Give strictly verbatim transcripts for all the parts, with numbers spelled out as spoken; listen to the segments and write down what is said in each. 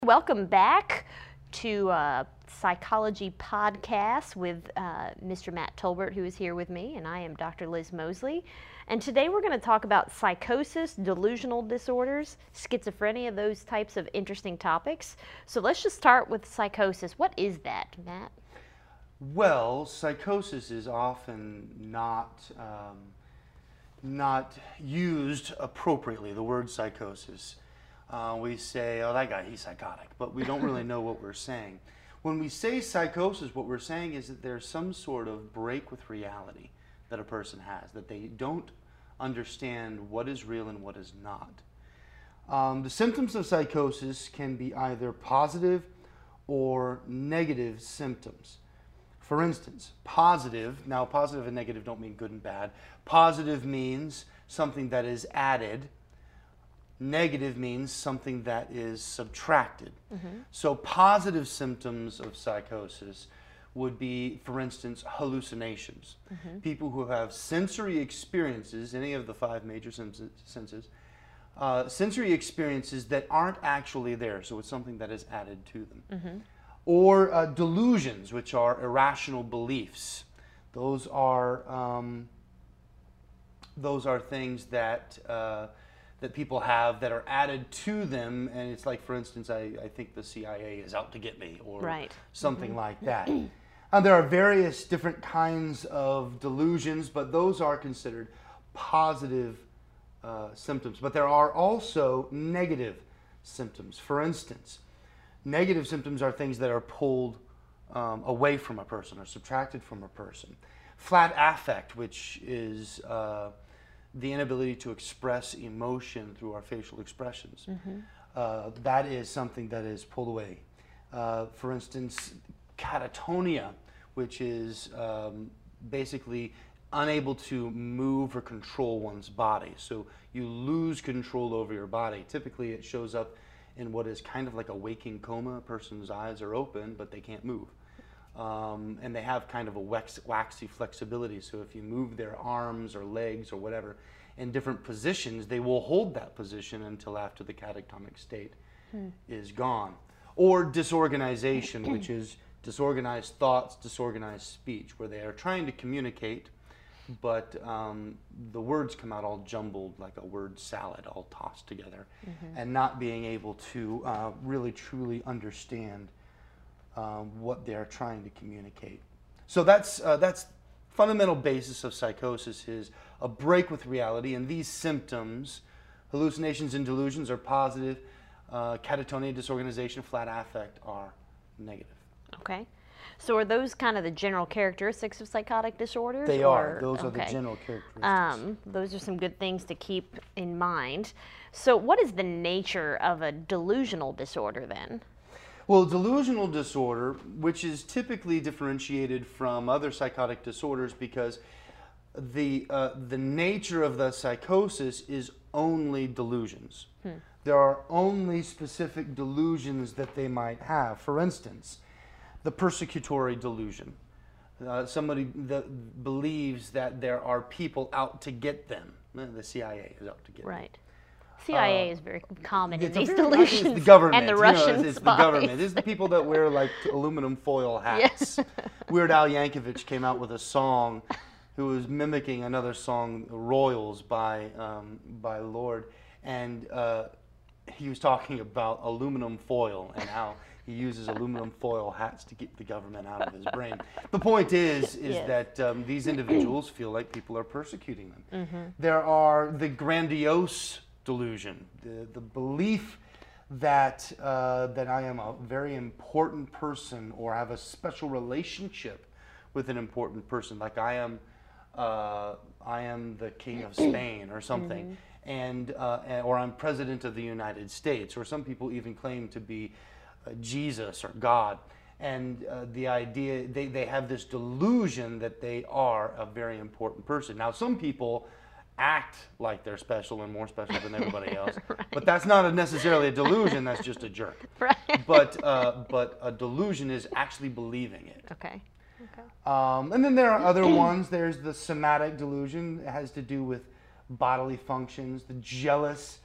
Welcome back to uh, Psychology Podcast with uh, Mister Matt Tolbert, who is here with me, and I am Doctor Liz Mosley. And today we're going to talk about psychosis, delusional disorders, schizophrenia, those types of interesting topics. So let's just start with psychosis. What is that, Matt? Well, psychosis is often not um, not used appropriately, the word psychosis. Uh, we say, oh, that guy, he's psychotic, but we don't really know what we're saying. When we say psychosis, what we're saying is that there's some sort of break with reality that a person has, that they don't understand what is real and what is not. Um, the symptoms of psychosis can be either positive or negative symptoms. For instance, positive, now positive and negative don't mean good and bad. Positive means something that is added. Negative means something that is subtracted. Mm-hmm. So positive symptoms of psychosis would be, for instance, hallucinations. Mm-hmm. People who have sensory experiences, any of the five major senses, uh, sensory experiences that aren't actually there, so it's something that is added to them. Mm-hmm. Or uh, delusions, which are irrational beliefs. Those are, um, those are things that... Uh, that people have that are added to them, and it's like, for instance, I, I think the C I A is out to get me, or right. something mm-hmm. like that. uh, there are various different kinds of delusions, but those are considered positive uh, symptoms. But there are also negative symptoms. For instance, negative symptoms are things that are pulled um, away from a person or subtracted from a person. Flat affect, which is... Uh, the inability to express emotion through our facial expressions. Mm-hmm. Uh, that is something that is pulled away. Uh, for instance, catatonia, which is um, basically unable to move or control one's body. So you lose control over your body. Typically it shows up in what is kind of like a waking coma. A person's eyes are open, but they can't move. Um, and they have kind of a wax, waxy flexibility, so if you move their arms or legs or whatever in different positions, they will hold that position until after the catatonic state hmm. is gone. Or disorganization, which is disorganized thoughts, disorganized speech, where they are trying to communicate, but um, the words come out all jumbled like a word salad, all tossed together, mm-hmm. and not being able to uh, really truly understand Um, what they're trying to communicate. So that's uh, that's fundamental basis of psychosis is a break with reality, and these symptoms, hallucinations and delusions, are positive. Uh, catatonia, disorganization, flat affect are negative. Okay. So are those kind of the general characteristics of psychotic disorders? They or? are. Those okay. are the general characteristics. Um, those are some good things to keep in mind. So what is the nature of a delusional disorder then? Well, delusional disorder, which is typically differentiated from other psychotic disorders because the uh, the nature of the psychosis is only delusions. Hmm. There are only specific delusions that they might have. For instance, the persecutory delusion. Uh, somebody that believes that there are people out to get them. The C I A is out to get them. Right. C I A uh, is very common in these very, delusions. It's the government. And the you Russian know, it's, it's spies. the government. It's the people that wear like aluminum foil hats. Yes. Weird Al Yankovic came out with a song who was mimicking another song, Royals by um, by Lord, and uh, he was talking about aluminum foil and how he uses aluminum foil hats to keep the government out of his brain. The point is, is yes. that um, these individuals feel like people are persecuting them. Mm-hmm. There are the grandiose delusion, the, the belief that uh, that I am a very important person or have a special relationship with an important person, like I am uh, I am the king of Spain or something, mm-hmm. and uh, or I'm president of the United States, or some people even claim to be uh, Jesus or God, and uh, the idea they, they have this delusion that they are a very important person. Now some people act like they're special and more special than everybody else, right. but that's not a necessarily a delusion. That's just a jerk. Right. But uh, but a delusion is actually believing it. Okay. Okay. Um, and then there are other ones. There's the somatic delusion. It has to do with bodily functions. The jealous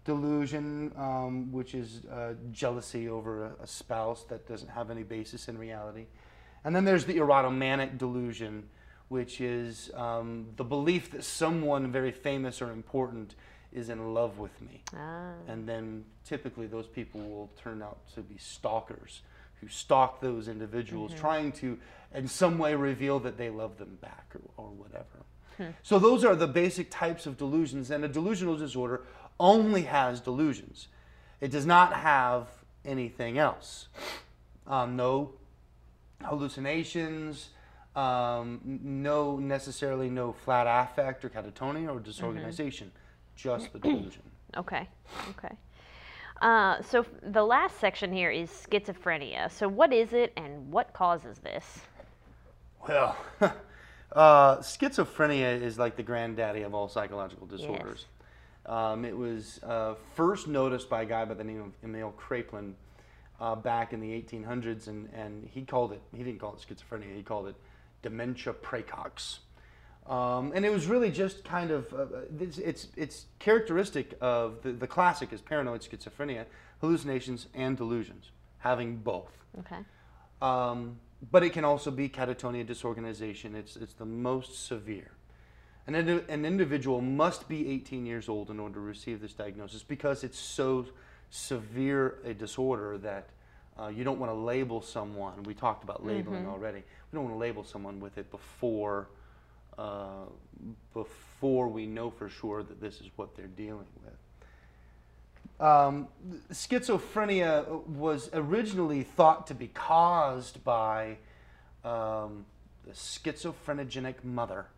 delusion, um, which is uh, jealousy over a, a spouse that doesn't have any basis in reality. And then there's the erotomanic delusion, which is um, the belief that someone very famous or important is in love with me. Ah. And then typically those people will turn out to be stalkers who stalk those individuals, mm-hmm. trying to in some way reveal that they love them back or, or whatever. Hmm. So those are the basic types of delusions, and a delusional disorder only has delusions. It does not have anything else. Um, no hallucinations, um, no necessarily no flat affect or catatonia or disorganization, mm-hmm. just the delusion. Okay, okay. Uh, so f- the last section here is schizophrenia. So what is it and what causes this? Well, uh, schizophrenia is like the granddaddy of all psychological disorders. Yes. Um, it was uh, first noticed by a guy by the name of Emil Kraepelin uh, back in the eighteen hundreds, and, and he called it, he didn't call it schizophrenia, he called it dementia praecox. Um, and it was really just kind of, uh, it's, it's, it's characteristic of, the, the classic is paranoid schizophrenia, hallucinations and delusions, having both. Okay. Um, but it can also be catatonia, disorganization. It's, it's the most severe. An, indi- an individual must be eighteen years old in order to receive this diagnosis because it's so severe a disorder that uh, you don't want to label someone. We talked about labeling mm-hmm. already. We don't want to label someone with it before uh, before we know for sure that this is what they're dealing with. Um, schizophrenia was originally thought to be caused by um, the schizophrenic mother.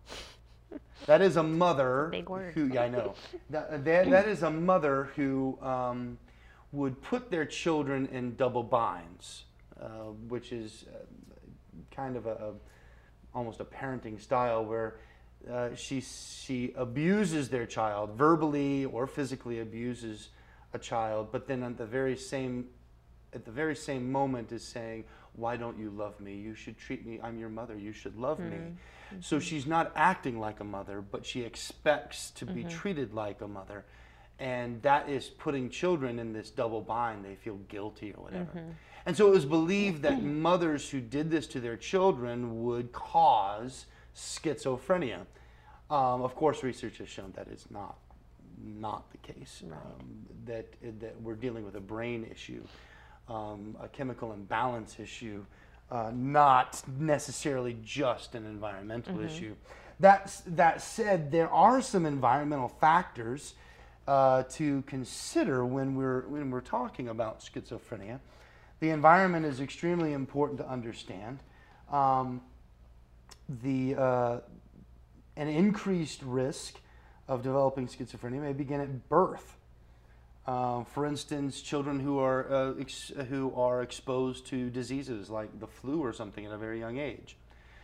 That is a mother Big word. who, yeah, I know. That, that, that is a mother who um, would put their children in double binds, uh, which is uh, kind of a, a almost a parenting style where uh, she she abuses their child, verbally or physically abuses a child, but then at the very same at the very same moment is saying, "Why don't you love me? You should treat me. I'm your mother. You should love mm-hmm. me." Mm-hmm. So she's not acting like a mother, but she expects to be mm-hmm. treated like a mother. And that is putting children in this double bind. They feel guilty or whatever. Mm-hmm. And so it was believed that mothers who did this to their children would cause schizophrenia. Um, of course, research has shown that is not not the case. Right. Um, that that we're dealing with a brain issue, um, a chemical imbalance issue, uh, not necessarily just an environmental mm-hmm. issue. That that said, there are some environmental factors uh, to consider when we're when we're talking about schizophrenia. The environment is extremely important to understand. Um, the uh, an increased risk of developing schizophrenia may begin at birth. Uh, for instance, children who are uh, ex- who are exposed to diseases like the flu or something at a very young age.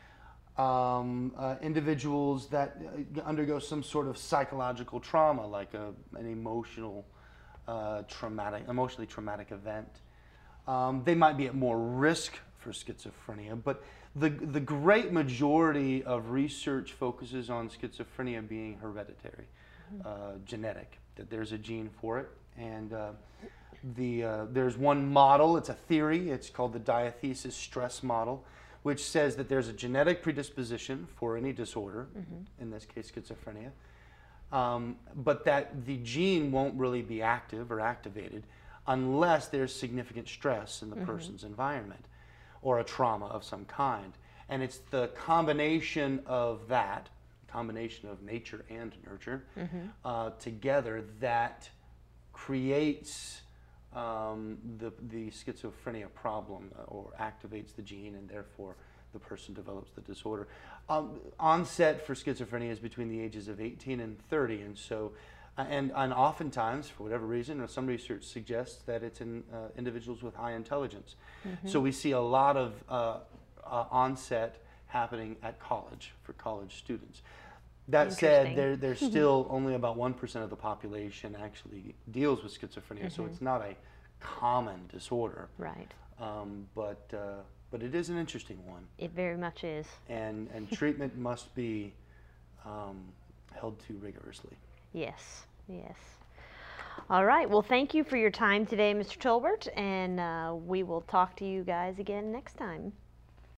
Um, uh, individuals that undergo some sort of psychological trauma, like a, an emotional, uh, traumatic, emotionally traumatic event. Um, they might be at more risk for schizophrenia, but the the great majority of research focuses on schizophrenia being hereditary, mm-hmm. uh, genetic, that there's a gene for it. And uh, the uh, there's one model, it's a theory, it's called the diathesis stress model, which says that there's a genetic predisposition for any disorder, mm-hmm. in this case schizophrenia, um, but that the gene won't really be active or activated unless there's significant stress in the mm-hmm. person's environment or a trauma of some kind. And it's the combination of that, combination of nature and nurture, mm-hmm. uh, together that creates um, the, the schizophrenia problem uh, or activates the gene, and therefore the person develops the disorder. Um, onset for schizophrenia is between the ages of eighteen and thirty, and so Uh, and, and oftentimes, for whatever reason, or some research suggests that it's in uh, individuals with high intelligence. Mm-hmm. So we see a lot of uh, uh, onset happening at college for college students. That said, there, there's still only about one percent of the population actually deals with schizophrenia, mm-hmm. so it's not a common disorder. Right. Um, but, uh, but it is an interesting one. It very much is. And, and treatment must be um, held to rigorously. Yes, yes. All right. Well, thank you for your time today, Mister Tolbert, and uh, we will talk to you guys again next time.